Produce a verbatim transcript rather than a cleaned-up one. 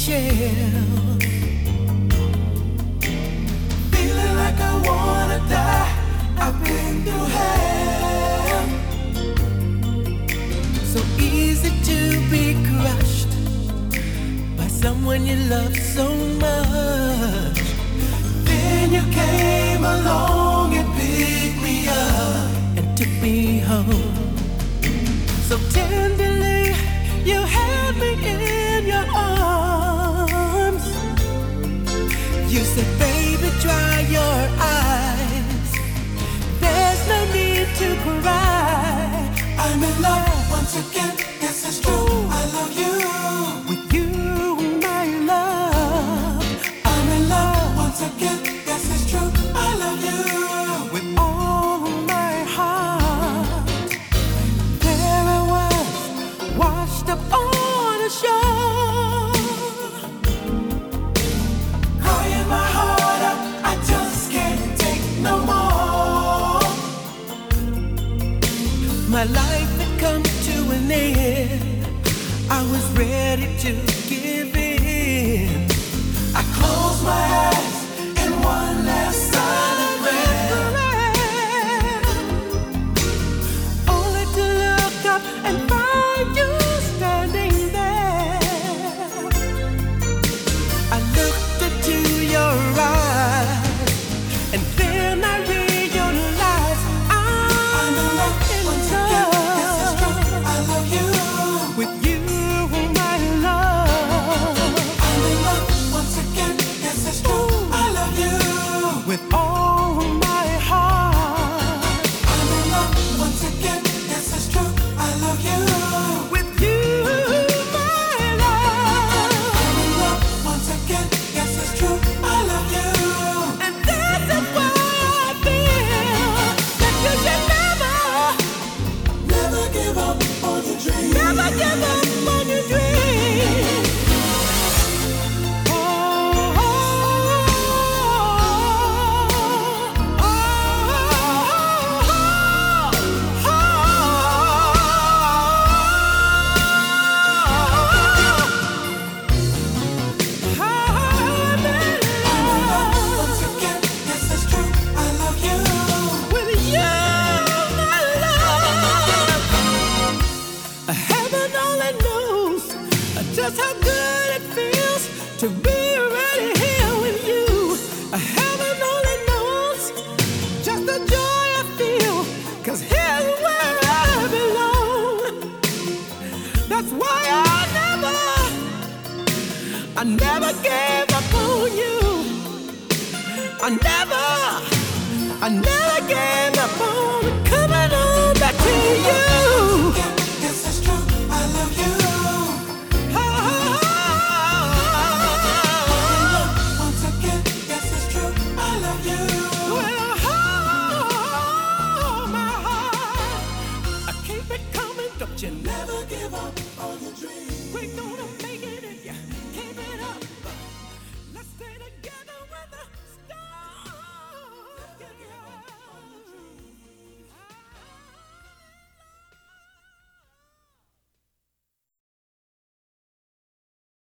shell. Feeling like I wanna die. I've been through hell. So easy to be crushed by someone you love so much. Then you came along and picked me up and took me home. So tenderly you held me in your arms. You said, baby, dry your eyes. There's no need to cry. I'm in love once again, yes it's true, I love you. With you, my love. I'm in love once again, yes it's true, I love you. With all my heart. There I was, washed up on a shore, crying my heart out, I just can't take no more. My life had come to an end. I was ready to give in. I closed my eyes in one last silent prayer, only to look up and find you standing there. I looked into your eyes, and then I realized I'm in love once again. Yes, it's true. I love you. With you, my love. I'm in love once again. Yes, it's true. I love you. With all my heart. I'm in love once again. Yes, it's true. I love you. With you, my love. I'm in love once again. Yes, it's true. I love you. And this is why I feel that you should never, never give up on your dreams. Never give up on your dreams. Oh, oh, oh, oh, oh, I'm in love once again. Yes, it's true. I love you. With you, my love. Heaven only knows just how good it feels to be right here with you. Heaven only knows just the joy I feel, 'cause here's where I belong. That's why I never, I never gave up on you. I never, I never gave up on coming on back to you.